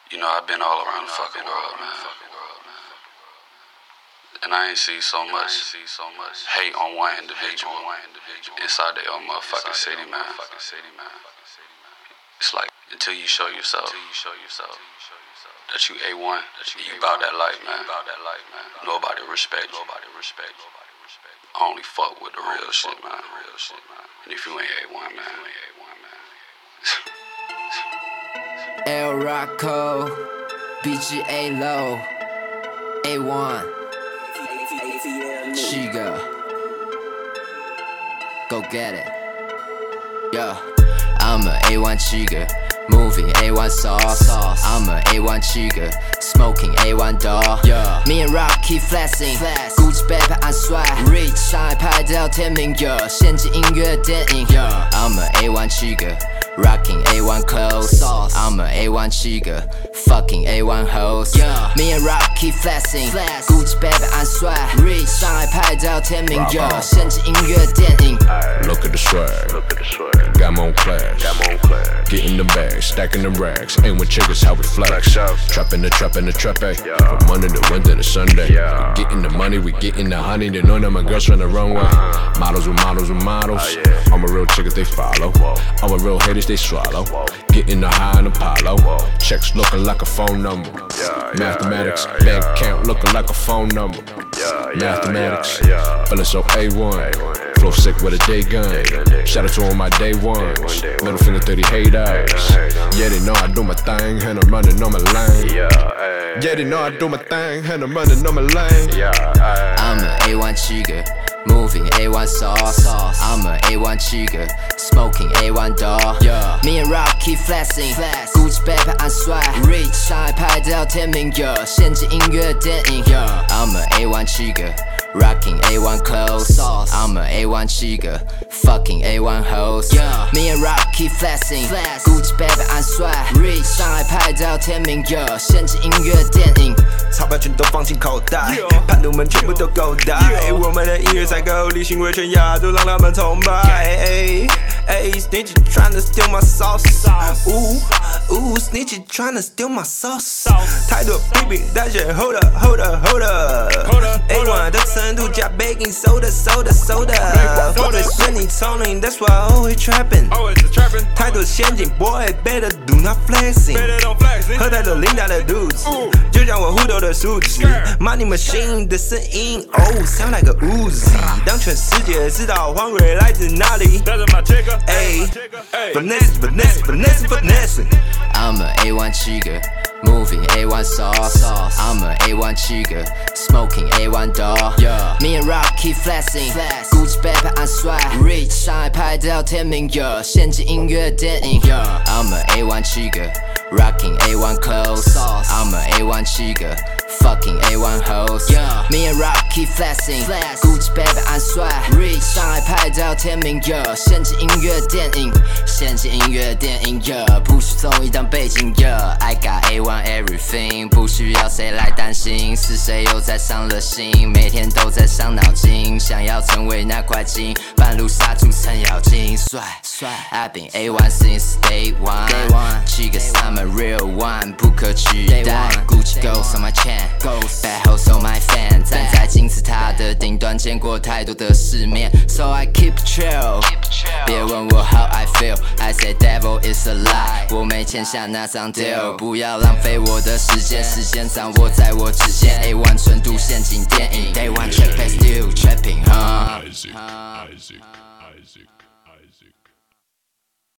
You know, I've been all around the fucking world, man. And I ain't see so much hate on one individual inside their own motherfucking city, man. It's like, until you show yourself that you A1, you about that life, man. Nobody respect you. I only fuck with the real shit, man. And if you ain't A1, man. El Rocco, BGA Low, A1, Chiga, go get it. Yo, I'm a A1 Chiga, moving A1 sauce. I'm a A1 Chiga, smoking A1 dog. Me and Rock keep flexing, Gucci bag按帅 ，Rich 上海拍到天明有，献祭音乐电影。I'm a A1 Chiga。Rocking A1 clothes, I'm a A1 Chiga, fucking A1 hoes. Me and Rock keep flexing, Gucci baby 按帅 ，Rich 上海拍到天明有，献祭音乐电影。 Look at the swag, got my own class, getting the bag, stacking the racks. A1 Chigas how we flex, trapping the trap, from Monday to Wednesday to Sunday. We getting the money, we getting the honey. They know that my girls run the wrong way. Models with models. I'm a real chick they follow. I'm a real haters they swallow. Getting the high in Apollo. Checks looking like a phone number. Mathematics, bank account looking like a phone number. Mathematics, feeling so A1. Flow sick with a day gun. Shout out to all my day ones. Middle finger to the haters. Yeah, they know I do my thing and I'm running on my lane. Yeah, they know I do my thing and I'm running on my lane. I'm a A1 Chiga, moving A1 sauce. I'm a A1 Chiga, smoking A1 dog. Me and Rock keep flexing, Gucci bag按帅 ，Rich 上海拍到天明有，献祭音乐电影。I'm a A1 Chiga。Rocking A1 clothes, I'm a A1 Chiga, fucking A1 hoes. Me and Rock keep flexing, Gucci baby 按帅 ，Rich 上海拍到天明有，献祭音乐电影。 钞票全都放进口袋，叛徒们全部都狗带。我们的音乐采购力行为全亚洲，让他们崇拜。Snitch tryna steal my sauce. Snitch tryna steal my sauce. 太多 baby 但是 hold up. A1 的程度加 baking soda. 或者是你聪明 ，that's why I always trapping. 太多陷阱 boy better do not flexing. 喝太多琳达的肚子，就像我户头的数字。Money machine 的声音，sound like a Uzi. 让全世界知道黄蕊来自哪里。Finesse. I'm a A1 Chiga, moving A1 sauce. I'm a A1 Chiga, smoking A1 dog. Me and Rock keep flexing, Gucci bag按帅 ，Rich 上海拍到天明有，献祭音乐电影。I'm a A1 Chiga.Rocking A1 clothes, I'm a A1 Chiga, fucking A1 hoes. Me and Rock keep flexing, Gucci baby 按帅 ，Rich 上海拍到天明有，献祭音乐电影，不需综艺当背景。I got A1 everything， 不需要谁来担心，是谁又在伤了心，每天都在伤脑筋，想要成为那块金，半路杀出程咬金，帅。I've been A1 since day one, Chigas I'm a real one， 不可取代。Gucci goes on my chain, bad hoes on my fan， 站在金字塔的顶端，见过太多的世面 ，So I keep chill。别问我 how I feel， I say devil is a lie， 我没签下那张 deal， 不要浪费我的时间，时间掌握在我指尖。A1 纯度陷阱电影 ，Day one check back still trapping，